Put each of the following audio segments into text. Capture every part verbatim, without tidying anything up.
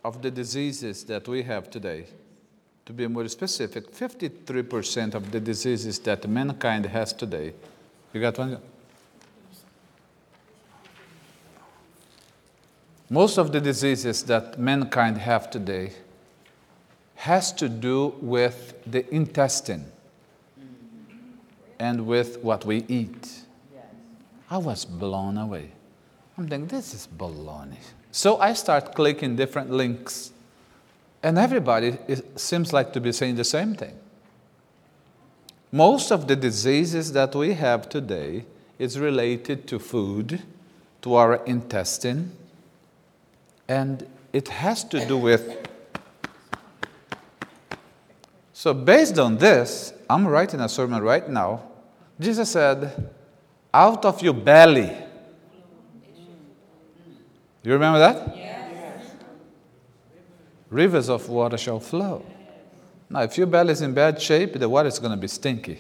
of the diseases that we have today, to be more specific, fifty-three percent of the diseases that mankind has today, you got one? Most of the diseases that mankind have today has to do with the intestine and with what we eat. I was blown away. I'm thinking, this is baloney. So I start clicking different links, and everybody is, seems like to be saying the same thing. Most of the diseases that we have today is related to food, to our intestine, and it has to do with. So based on this, I'm writing a sermon right now. Jesus said, out of your belly. You remember that? Yes. Rivers of water shall flow. Now, if your belly is in bad shape, the water is going to be stinky.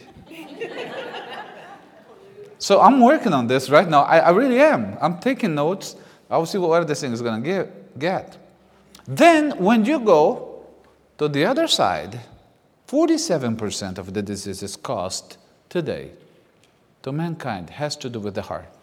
So I'm working on this right now. I, I really am. I'm taking notes. I will see what this thing is going to get. Then, when you go to the other side, forty-seven percent of the diseases caused today to mankind has to do with the heart.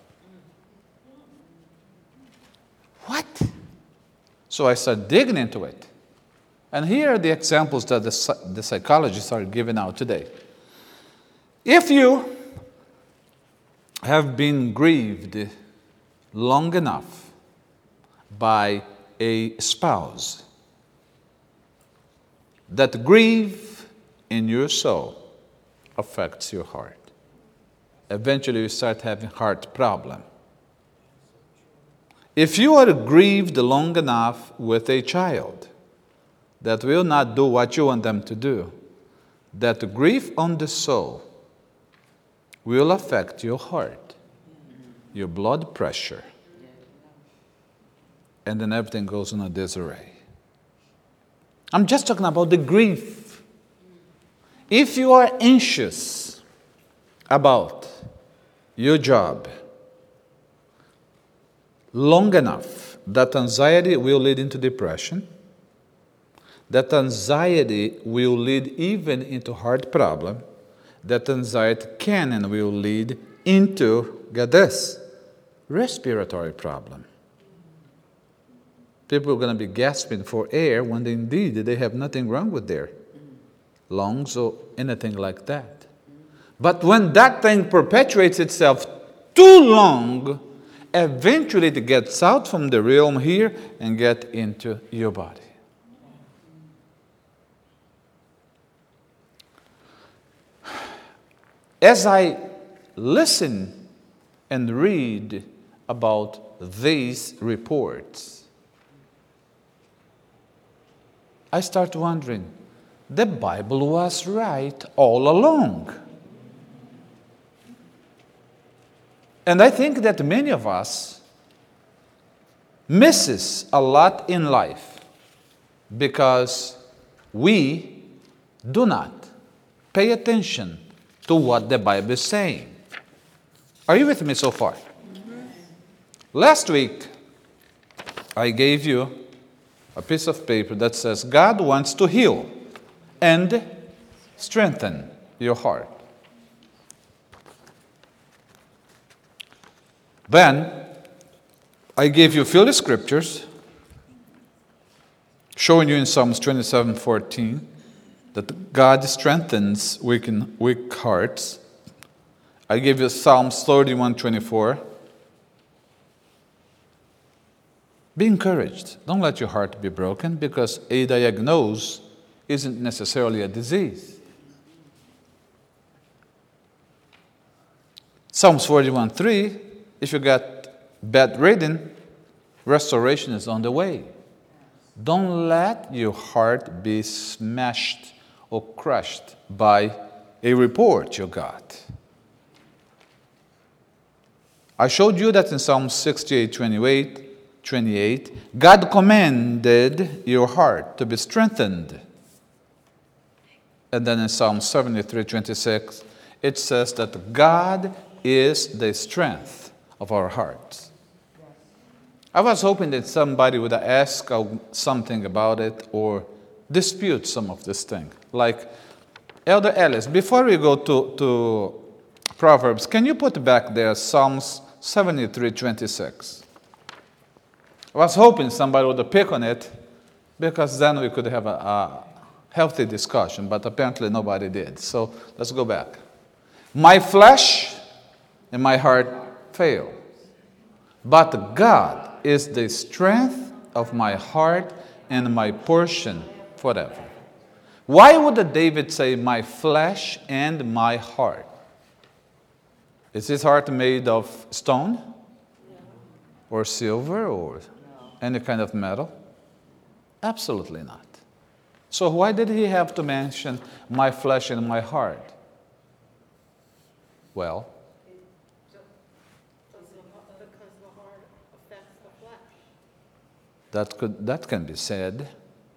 What? So I start digging into it. And here are the examples that the, the psychologists are giving out today. If you have been grieved long enough by a spouse, that grief in your soul affects your heart. Eventually you start having heart problem. If you are grieved long enough with a child that will not do what you want them to do, that grief on the soul will affect your heart, your blood pressure, and then everything goes in a disarray. I'm just talking about the grief. If you are anxious about your job long enough, that anxiety will lead into depression. That anxiety will lead even into heart problem. That anxiety can and will lead into, get this, respiratory problem. People are going to be gasping for air when they, indeed they have nothing wrong with their lungs or anything like that. But when that thing perpetuates itself too long, eventually it gets out from the realm here and get into your body. As I listen and read about these reports, I start wondering, the Bible was right all along. And I think that many of us misses a lot in life because we do not pay attention to what the Bible is saying. Are you with me so far? Mm-hmm. Last week, I gave you a piece of paper that says God wants to heal and strengthen your heart. Then, I gave you a few scriptures showing you in Psalms twenty-seven fourteen that God strengthens weak, weak hearts. I gave you Psalms thirty-one twenty-four. Be encouraged. Don't let your heart be broken, because a diagnosis isn't necessarily a disease. Psalms forty-one three. If you got bedridden, restoration is on the way. Don't let your heart be smashed or crushed by a report you got. I showed you that in Psalm sixty-eight twenty-eight, twenty-eight, God commanded your heart to be strengthened. And then in Psalm seventy-three twenty-six, it says that God is the strength of our hearts. I was hoping that somebody would ask something about it or dispute some of this thing. Like, Elder Ellis, before we go to, to Proverbs, can you put back there Psalms seventy-three twenty-six? I was hoping somebody would pick on it because then we could have a, a healthy discussion, but apparently nobody did. So let's go back. My flesh and my heart fail, but God is the strength of my heart and my portion forever. Why would David say, my flesh and my heart? Is his heart made of stone? No. Or silver or no. Any kind of metal? Absolutely not. So why did he have to mention my flesh and my heart? Well, That could that can be said.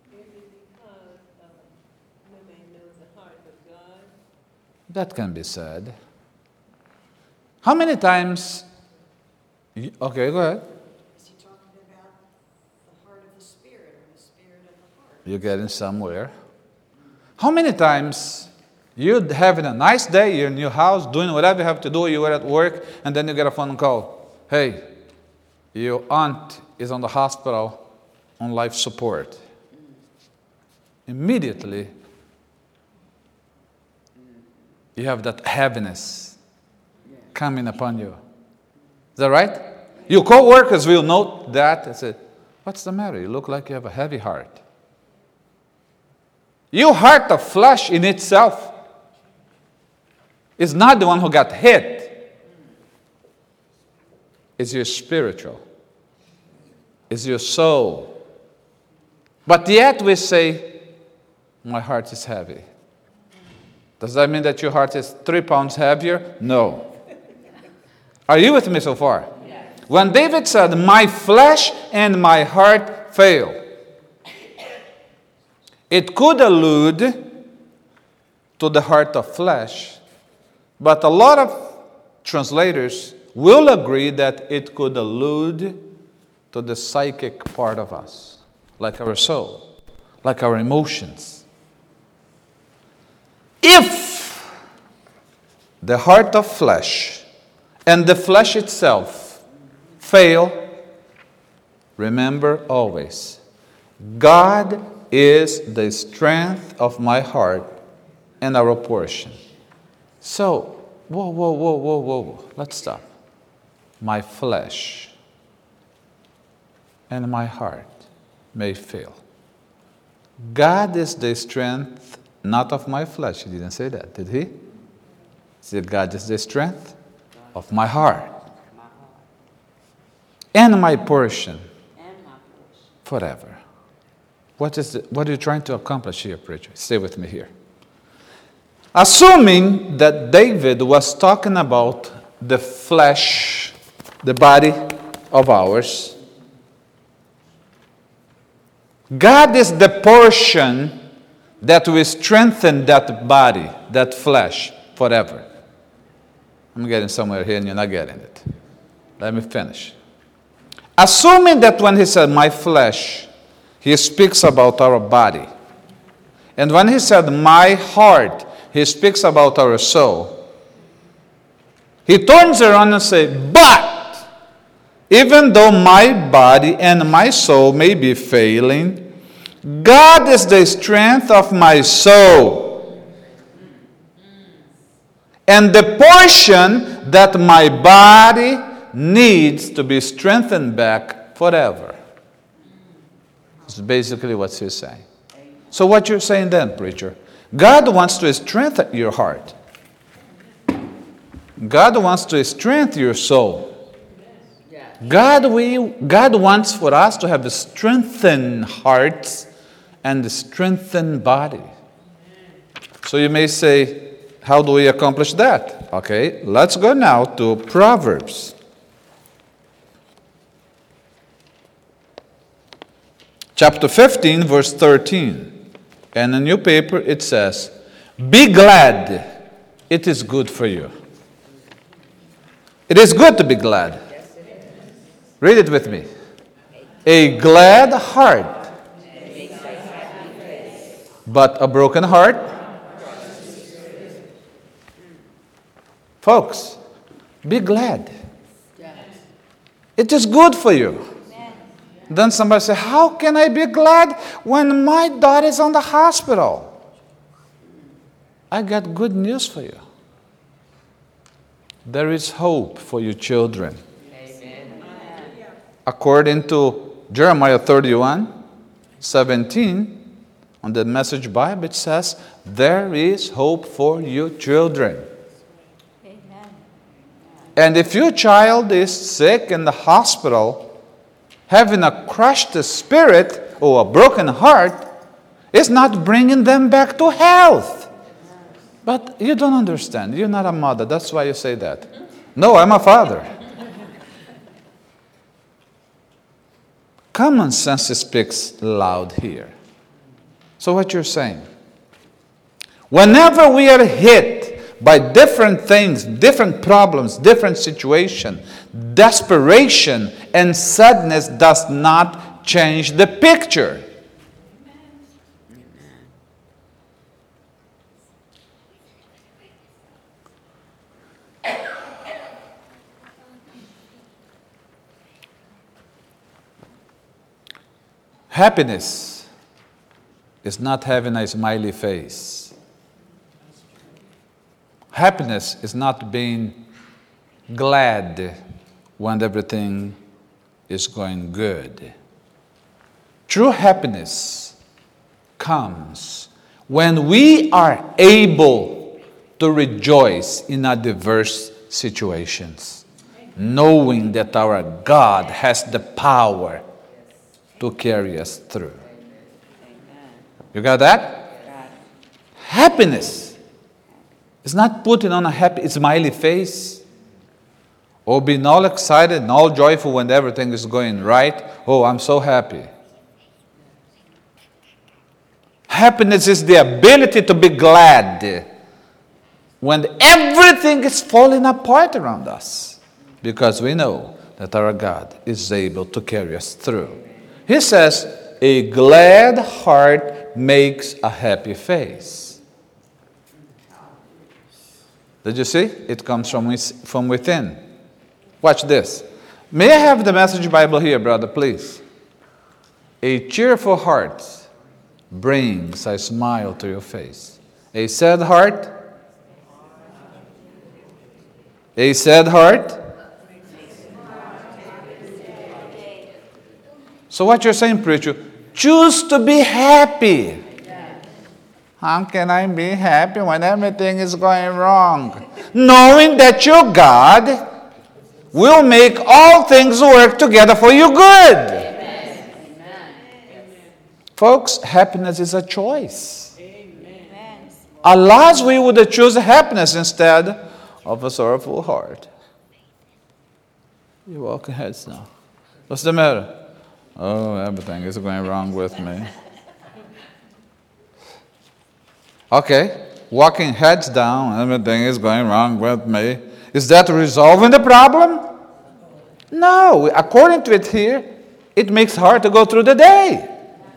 That can be said. How many times? You, okay, go ahead. Is he talking about the heart of the spirit or the spirit of the heart? You're getting somewhere. How many times you're having a nice day, you're in your house, doing whatever you have to do, you were at work, and then you get a phone call. Hey, your aunt is on the hospital on life support. Immediately, you have that heaviness coming upon you. Is that right? Your co-workers will note that and say, what's the matter? You look like you have a heavy heart. Your heart of flesh in itself is not the one who got hit. It's your spiritual. It's your soul. But yet we say, my heart is heavy. Does that mean that your heart is three pounds heavier? No. Are you with me so far? Yes. When David said, my flesh and my heart fail, it could allude to the heart of flesh, but a lot of translators will agree that it could allude to the psychic part of us, like our soul, like our emotions. If the heart of flesh and the flesh itself fail, remember always, God is the strength of my heart and our portion. So, whoa, whoa, whoa, whoa, whoa, whoa. Let's stop. My flesh and my heart may fail. God is the strength, not of my flesh. He didn't say that, did he? He said, God is the strength of my heart and my portion forever. What is the, what are you trying to accomplish here, preacher? Stay with me here. Assuming that David was talking about the flesh, the body of ours, God is the portion that will strengthen that body, that flesh, forever. I'm getting somewhere here and you're not getting it. Let me finish. Assuming that when he said, my flesh, he speaks about our body. And when he said, my heart, he speaks about our soul. He turns around and says, but even though my body and my soul may be failing, God is the strength of my soul. And the portion that my body needs to be strengthened back forever. That's basically what he's saying. So what you're saying then, preacher? God wants to strengthen your heart. God wants to strengthen your soul. God, we, God wants for us to have a strengthened hearts and a strengthened body. So you may say, how do we accomplish that? Okay, let's go now to Proverbs. Chapter fifteen, verse thirteen. And in your paper it says, be glad, it is good for you. It is good to be glad. Read it with me. A glad heart, but a broken heart. Folks, be glad. It is good for you. Then somebody say, how can I be glad when my daughter is on the hospital? I got good news for you. There is hope for your children. Amen. According to Jeremiah thirty-one, seventeen, on the Message Bible, it says, there is hope for your children. Amen. And if your child is sick in the hospital, having a crushed spirit or a broken heart, is not bringing them back to health. But you don't understand. You're not a mother. That's why you say that. No, I'm a father. Common sense speaks loud here. So what you're saying? Whenever we are hit by different things, different problems, different situations, desperation and sadness does not change the picture. Happiness is not having a smiley face. Happiness is not being glad when everything is going good. True happiness comes when we are able to rejoice in adverse situations, knowing that our God has the power to carry us through. You got that? Happiness is not putting on a happy, smiley face, or being all excited and all joyful when everything is going right. Oh, I'm so happy. Happiness is the ability to be glad when everything is falling apart around us, because we know that our God is able to carry us through. He says, a glad heart makes a happy face. Did you see? It comes from, from within. Watch this. May I have the Message Bible here, brother, please? A cheerful heart brings a smile to your face. A sad heart? A sad heart? So what you're saying, preacher, choose to be happy. How can I be happy when everything is going wrong? Knowing that your God will make all things work together for your good. Amen. Folks, happiness is a choice. Amen. Alas, we would choose happiness instead of a sorrowful heart. You're walking heads now. What's the matter? Oh, everything is going wrong with me. Okay, walking heads down, everything is going wrong with me. Is that resolving the problem? No, according to it here, it makes hard to go through the day.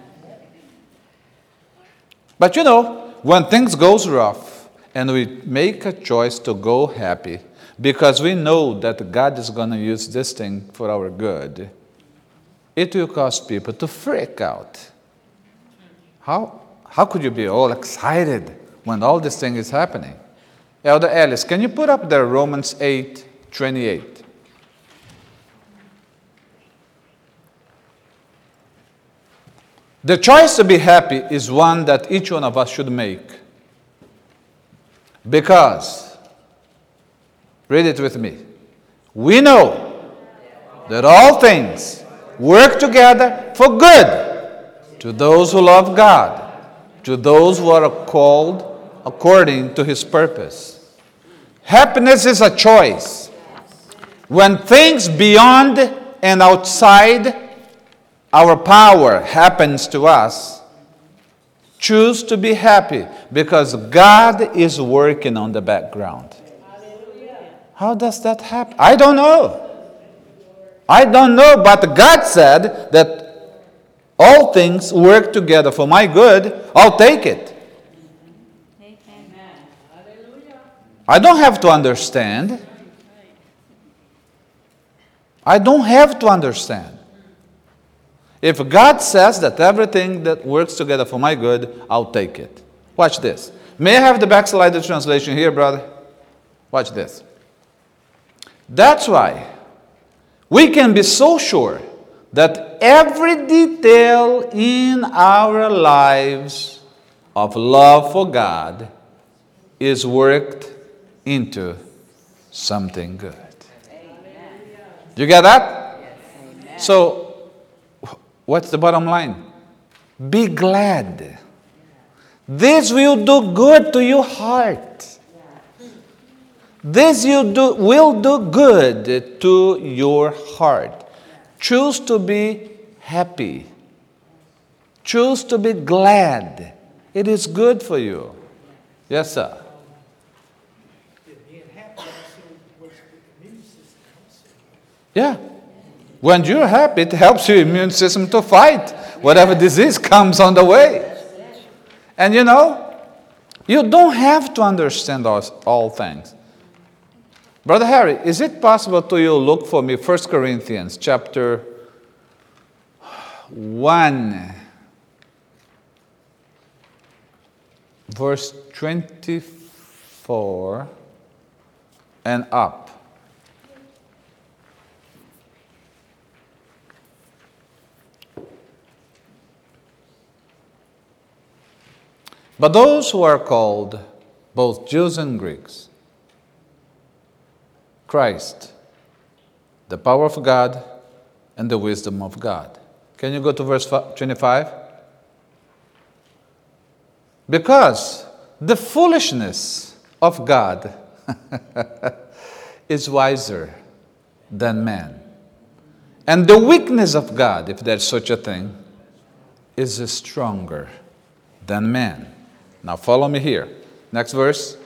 But you know, when things goes rough and we make a choice to go happy because we know that God is going to use this thing for our good, it will cause people to freak out. How, how could you be all excited when all this thing is happening? Elder Ellis, can you put up there Romans eight twenty-eight? The choice to be happy is one that each one of us should make. Because, read it with me, we know that all things work together for good to those who love God, to those who are called according to His purpose. Happiness is a choice. When things beyond and outside our power happens to us, choose to be happy because God is working on the background. How does that happen? I don't know. I don't know, but God said that all things work together for my good. I'll take it. Amen. I don't have to understand. I don't have to understand. If God says that everything that works together for my good, I'll take it. Watch this. May I have the backslided translation here, brother? Watch this. That's why we can be so sure that every detail in our lives of love for God is worked into something good. Amen. You get that? Yes. So, what's the bottom line? Be glad. This will do good to your heart. This you do, will do good to your heart. Choose to be happy. Choose to be glad. It is good for you. Yes, sir. Yeah. When you're happy, it helps your immune system to fight whatever disease comes on the way. And you know, you don't have to understand all, all things. Brother Harry, is it possible to you look for me First Corinthians chapter one, verse twenty-four and up? But those who are called, both Jews and Greeks, Christ, the power of God, and the wisdom of God. Can you go to verse twenty-five? Because the foolishness of God is wiser than man. And the weakness of God, if there's such a thing, is stronger than man. Now follow me here. Next verse.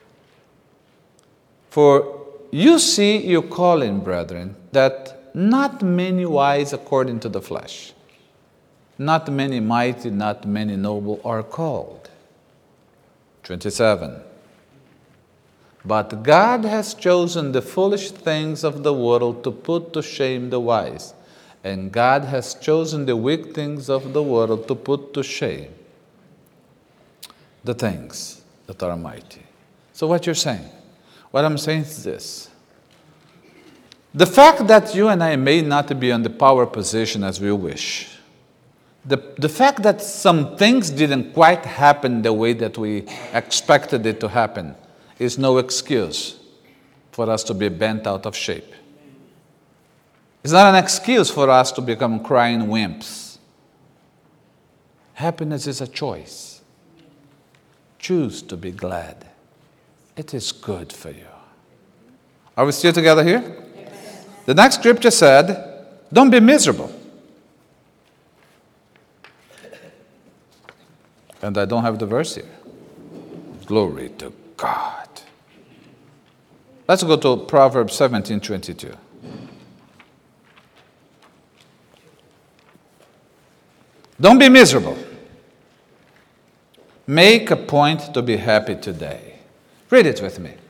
For you see your calling, brethren, that not many wise according to the flesh, not many mighty, not many noble are called. twenty-seven. But God has chosen the foolish things of the world to put to shame the wise, and God has chosen the weak things of the world to put to shame the things that are mighty. So what you're saying? What I'm saying is this. The fact that you and I may not be in the power position as we wish, the, the fact that some things didn't quite happen the way that we expected it to happen is no excuse for us to be bent out of shape. It's not an excuse for us to become crying wimps. Happiness is a choice. Choose to be glad. It is good for you. Are we still together here? Yes. The next scripture said, don't be miserable. And I don't have the verse here. Glory to God. Let's go to Proverbs seventeen twenty-two. Don't be miserable. Make a point to be happy today. Read it with me.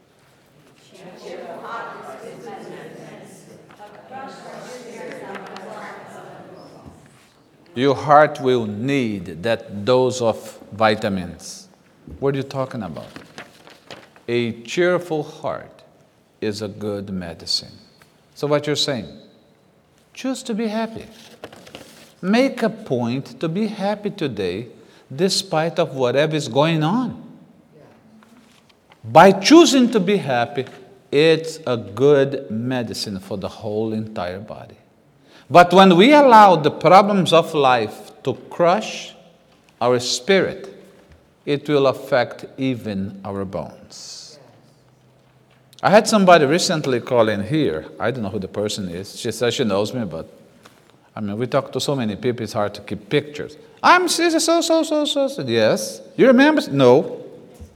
Your heart will need that dose of vitamins. What are you talking about? A cheerful heart is a good medicine. So what you're saying? Choose to be happy. Make a point to be happy today despite of whatever is going on. By choosing to be happy, it's a good medicine for the whole entire body. But when we allow the problems of life to crush our spirit, it will affect even our bones. I had somebody recently call in here. I don't know who the person is. She says she knows me, but I mean, we talk to so many people, it's hard to keep pictures. I'm so, so, so, so, so, so. Yes. You remember? No.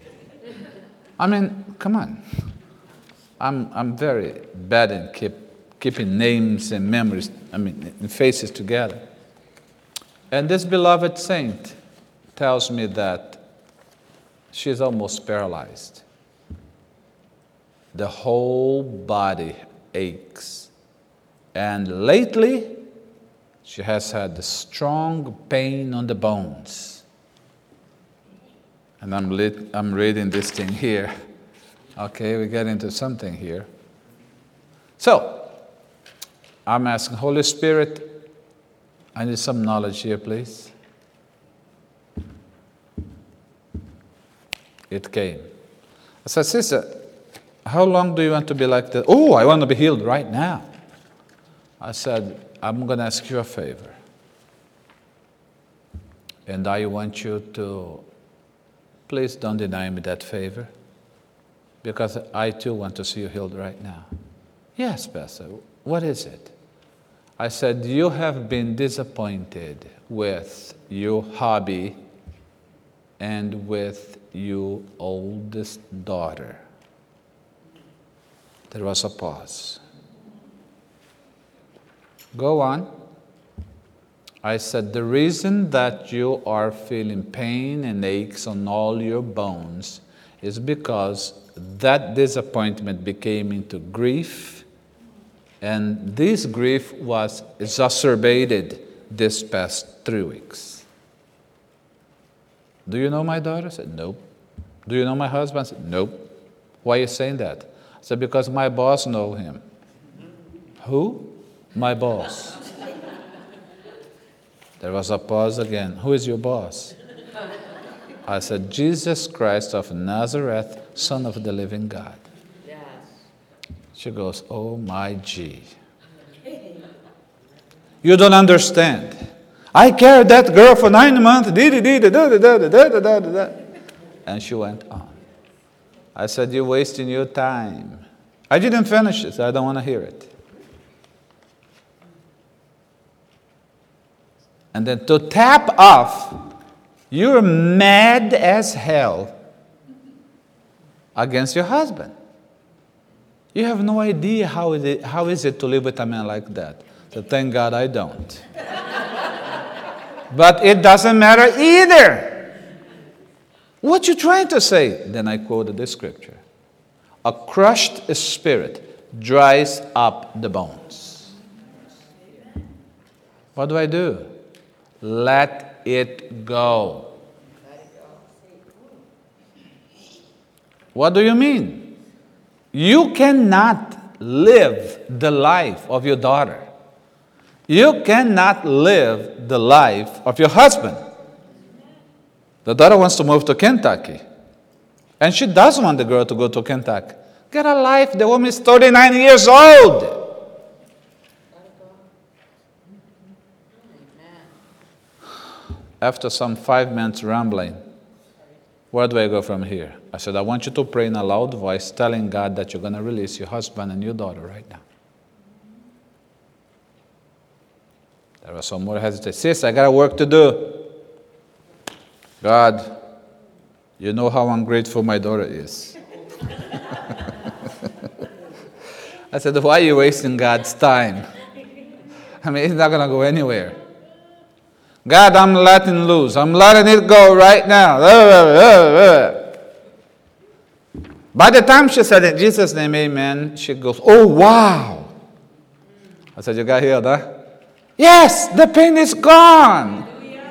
I mean, come on. I'm, I'm very bad in keep keeping names and memories, I mean, and faces together. And this beloved saint tells me that she's almost paralyzed. The whole body aches. And lately, she has had a strong pain on the bones. And I'm, lit, I'm reading this thing here. Okay, we get into something here. So, I'm asking, Holy Spirit, I need some knowledge here, please. It came. I said, sister, how long do you want to be like that? Oh, I want to be healed right now. I said, I'm going to ask you a favor. And I want you to, please don't deny me that favor. Because I too want to see you healed right now. Yes, Pastor, what is it? I said, you have been disappointed with your hobby and with your oldest daughter. There was a pause. Go on. I said, the reason that you are feeling pain and aches on all your bones is because that disappointment became into grief, and this grief was exacerbated this past three weeks. Do you know my daughter? I said, nope. Do you know my husband? I said, nope. Why are you saying that? I said, because my boss knows him. Who? My boss. There was a pause again. Who is your boss? I said, Jesus Christ of Nazareth, Son of the living God. Yes. She goes, oh my gee. You don't understand. I carried that girl for nine months. And she went on. I said, you're wasting your time. I didn't finish it, so I don't want to hear it. And then to tap off, you're mad as hell against your husband. You have no idea how is it, how is it to live with a man like that. So thank God I don't. But it doesn't matter either. What you trying to say? Then I quoted the scripture. A crushed spirit dries up the bones. What do I do? Let it go. What do you mean? You cannot live the life of your daughter. You cannot live the life of your husband. The daughter wants to move to Kentucky. And she does want the girl to go to Kentucky. Get a life. The woman is thirty-nine years old. After some five minutes rambling, where do I go from here? I said, I want you to pray in a loud voice, telling God that you're going to release your husband and your daughter right now. There was some more hesitation. Sis, I got work to do. God, you know how ungrateful my daughter is. I said, why are you wasting God's time? I mean, it's not going to go anywhere. God, I'm letting loose. I'm letting it go right now. By the time she said in Jesus' name, amen, she goes, oh, wow. I said, you got healed, huh? Yes, the pain is gone.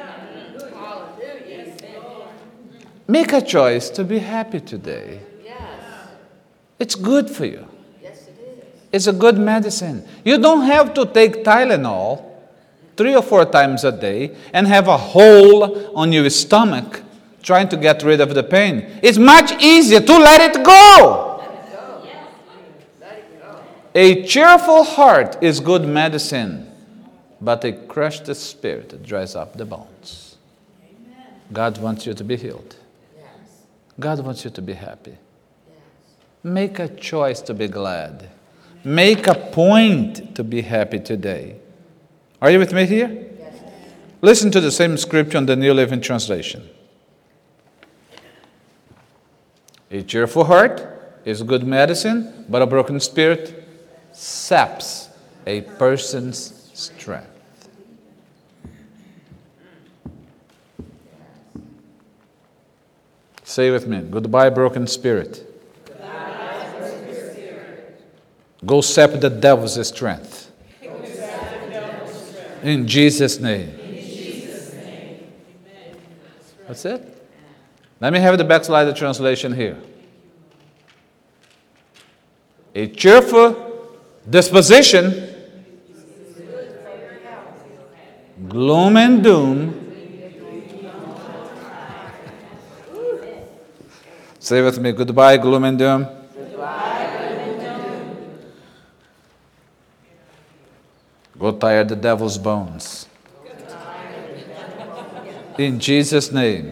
Make a choice to be happy today. It's good for you. It's a good medicine. You don't have to take Tylenol three or four times a day and have a hole on your stomach trying to get rid of the pain. It's much easier to let it go. A cheerful heart is good medicine, but a crushed spirit dries up the bones. God wants you to be healed. God wants you to be happy. Make a choice to be glad. Make a point to be happy today. Are you with me here? Yes. Listen to the same scripture in the New Living Translation. A cheerful heart is good medicine, but a broken spirit saps a person's strength. Say with me, goodbye, broken spirit. Go sap the devil's strength. In Jesus' name. That's it. Let me have the backslider translation here. A cheerful disposition, gloom and doom. Say with me, goodbye, gloom and doom. Go tire the devil's bones. In Jesus' name.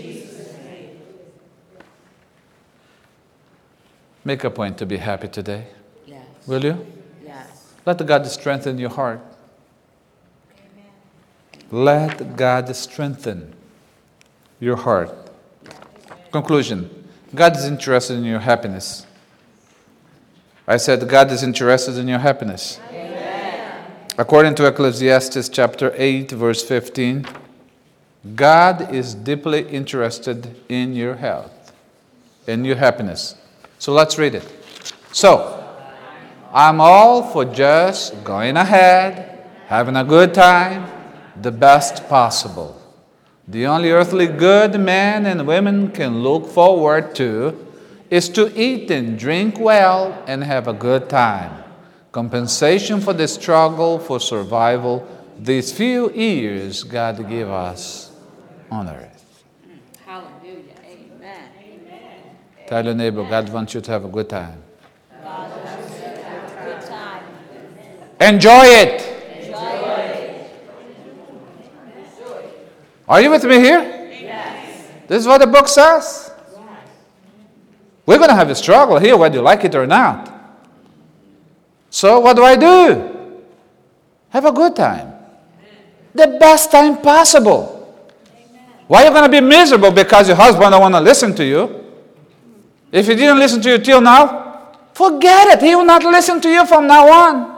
Make a point to be happy today. Yes. Will you? Yes. Let God strengthen your heart. Let God strengthen your heart. Conclusion. God is interested in your happiness. I said God is interested in your happiness. Amen. According to Ecclesiastes chapter eight, verse fifteen, God is deeply interested in your health, in your happiness. So let's read it. So, I'm all for just going ahead, having a good time, the best possible. The only earthly good men and women can look forward to is to eat and drink well and have a good time. Compensation for the struggle for survival these few years God gave us on earth. Hallelujah. Amen. Tell your neighbor, God wants you to have a good time. God wants you to have a good time. Enjoy it. Enjoy it. Are you with me here? Yes. This is what the book says. We're going to have a struggle here, whether you like it or not. So what do I do? Have a good time. The best time possible. Why are you going to be miserable because your husband don't want to listen to you? If he didn't listen to you till now, forget it. He will not listen to you from now on.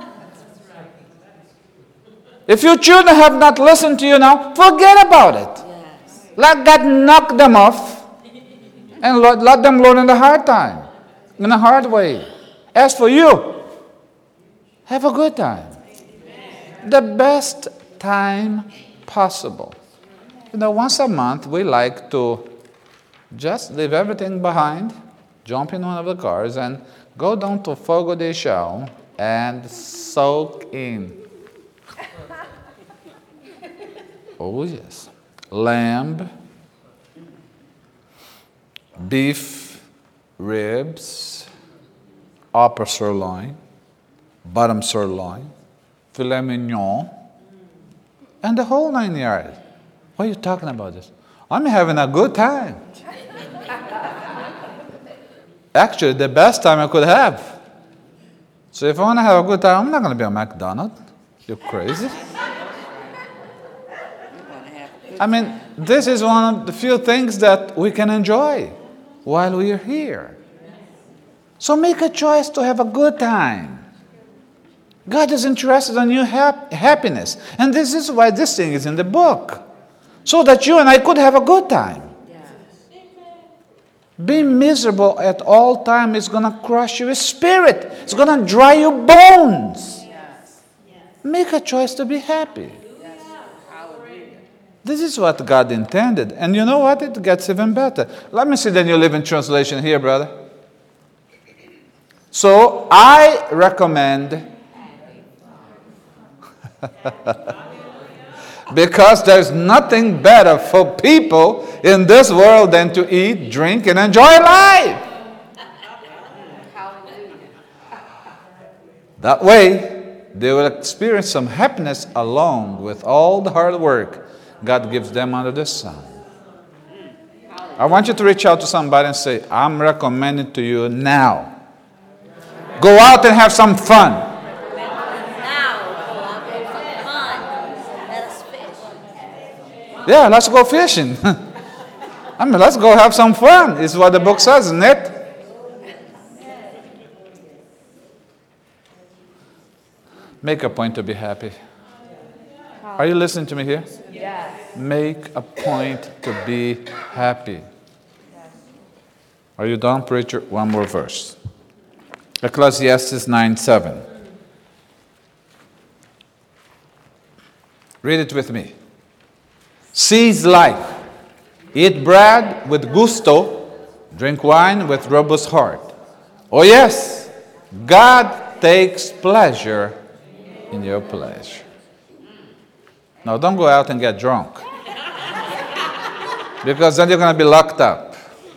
If your children have not listened to you now, forget about it. Yes. Let God knock them off and let, let them learn in the hard time, in a hard way. As for you, have a good time. The best time possible. You know, once a month, we like to just leave everything behind, jump in one of the cars, and go down to Fogo de Chão and soak in. Oh, yes. Lamb, beef, ribs, upper sirloin, bottom sirloin, filet mignon, and the whole nine yards. What are you talking about this? I'm having a good time. Actually, the best time I could have. So if I want to have a good time, I'm not going to be a McDonald's. You're crazy. I mean, this is one of the few things that we can enjoy while we are here. So make a choice to have a good time. God is interested in your hap- happiness. And this is why this thing is in the book. So that you and I could have a good time. Being miserable at all time is going to crush your spirit. It's going to dry your bones. Make a choice to be happy. This is what God intended. And you know what? It gets even better. Let me see the New Living Translation here, brother. So I recommend, because there's nothing better for people in this world than to eat, drink, and enjoy life. That way, they will experience some happiness along with all the hard work God gives them under the sun. I want you to reach out to somebody and say, I'm recommending to you now. Go out and have some fun. Yeah, let's go fishing. I mean, let's go have some fun, is what the book says, isn't it? Make a point to be happy. Are you listening to me here? Yes. Make a point to be happy. Are you done, preacher? One more verse. Ecclesiastes nine seven. Read it with me. Seize life. Eat bread with gusto. Drink wine with robust heart. Oh yes, God takes pleasure in your pleasure. Now don't go out and get drunk. Because then you're going to be locked up.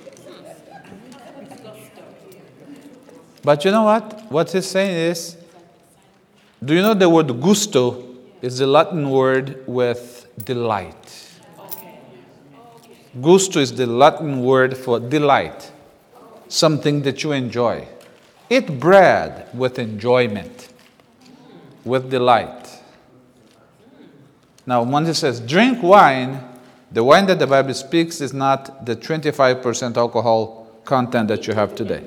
But you know what? What he's saying is, do you know the word gusto is the Latin word with delight? Gusto is the Latin word for delight, something that you enjoy. Eat bread with enjoyment, with delight. Now, when it says drink wine, the wine that the Bible speaks is not the twenty-five percent alcohol content that you have today.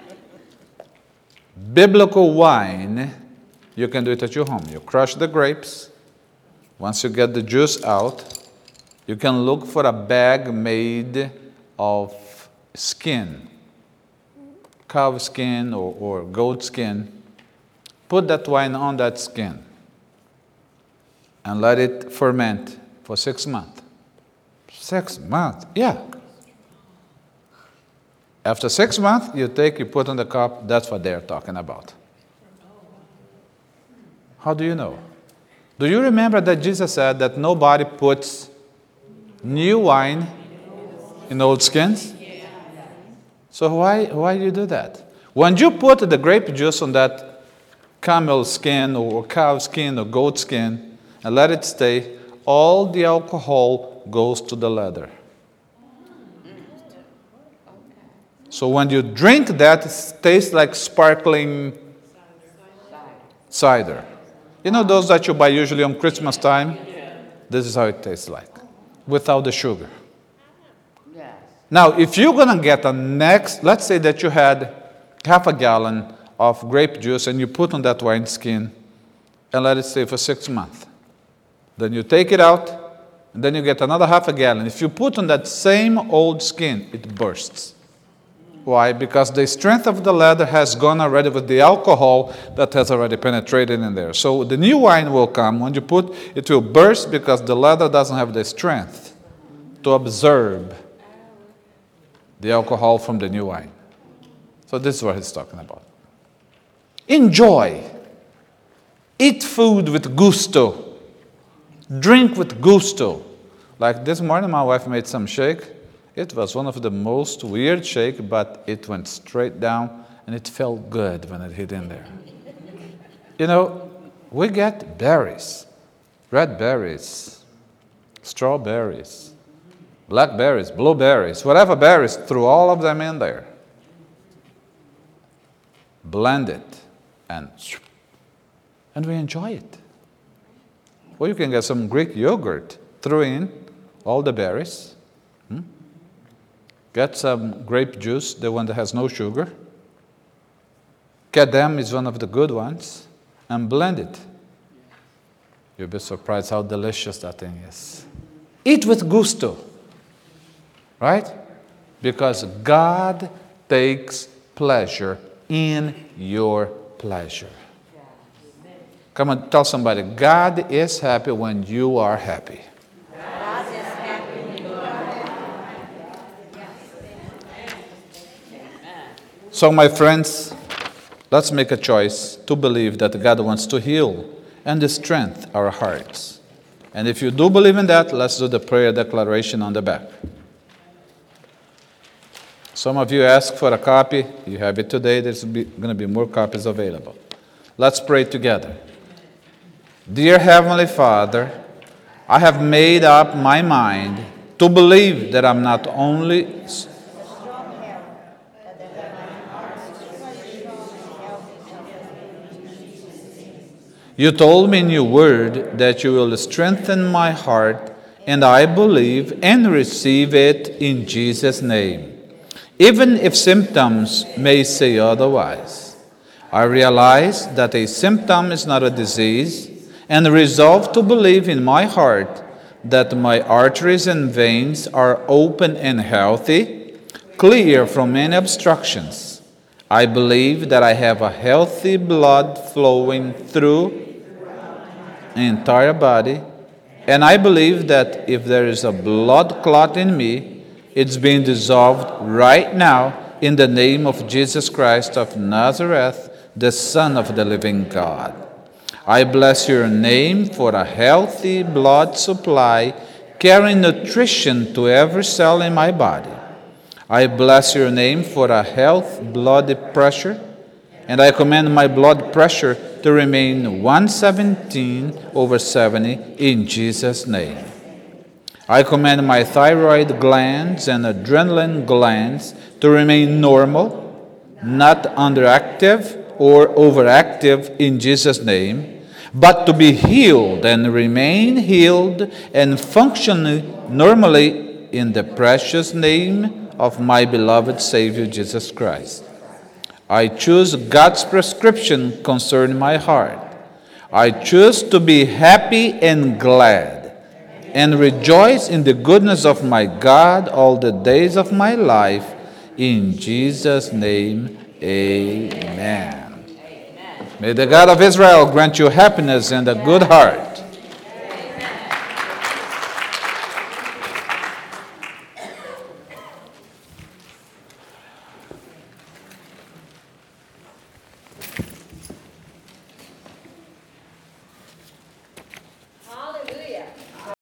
Biblical wine, you can do it at your home. You crush the grapes. Once you get the juice out, you can look for a bag made of skin, cow skin or, or goat skin. Put that wine on that skin and let it ferment for six months. Six months, yeah. After six months, you take, you put on the cup. That's what they're talking about. How do you know? Do you remember that Jesus said that nobody puts new wine in old skins? So why why do you do that? When you put the grape juice on that camel skin or cow skin or goat skin and let it stay, all the alcohol goes to the leather. So when you drink that, it tastes like sparkling cider. You know those that you buy usually on Christmas time? This is how it tastes like, without the sugar. Yes. Now, if you're going to get a next, let's say that you had half a gallon of grape juice and you put on that wine skin and let it stay for six months. Then you take it out and then you get another half a gallon. If you put on that same old skin, it bursts. Why? Because the strength of the leather has gone already with the alcohol that has already penetrated in there. So the new wine will come. When you put, it will burst because the leather doesn't have the strength to absorb the alcohol from the new wine. So this is what he's talking about. Enjoy. Eat food with gusto. Drink with gusto. Like this morning, my wife made some shake. It was one of the most weird shake, but it went straight down, and it felt good when it hit in there. You know, we get berries, red berries, strawberries, blackberries, blueberries, whatever berries, threw all of them in there. Blend it, and, and we enjoy it. Or you can get some Greek yogurt, throw in all the berries, hmm? Get some grape juice, the one that has no sugar. Kedem is one of the good ones, and blend it. You'll be surprised how delicious that thing is. Eat with gusto, right? Because God takes pleasure in your pleasure. Come on, tell somebody, God is happy when you are happy. God is happy when you are happy. So, my friends, let's make a choice to believe that God wants to heal and strengthen our hearts. And if you do believe in that, let's do the prayer declaration on the back. Some of you asked for a copy. You have it today. There's going to be more copies available. Let's pray together. Dear Heavenly Father, I have made up my mind to believe that I'm not only You told me in your word that you will strengthen my heart, and I believe and receive it in Jesus' name, even if symptoms may say otherwise. I realize that a symptom is not a disease, and resolve to believe in my heart that my arteries and veins are open and healthy, clear from any obstructions. I believe that I have a healthy blood flowing through the entire body, and I believe that if there is a blood clot in me, it's being dissolved right now in the name of Jesus Christ of Nazareth, the Son of the living God. I bless your name for a healthy blood supply, carrying nutrition to every cell in my body. I bless your name for a healthy blood pressure, and I command my blood pressure to remain one seventeen over seventy in Jesus' name. I command my thyroid glands and adrenaline glands to remain normal, not underactive or overactive in Jesus' name, but to be healed and remain healed and functioning normally in the precious name of my beloved Savior Jesus Christ. I choose God's prescription concerning my heart. I choose to be happy and glad and rejoice in the goodness of my God all the days of my life. In Jesus' name, amen. May the God of Israel grant you happiness and a good heart.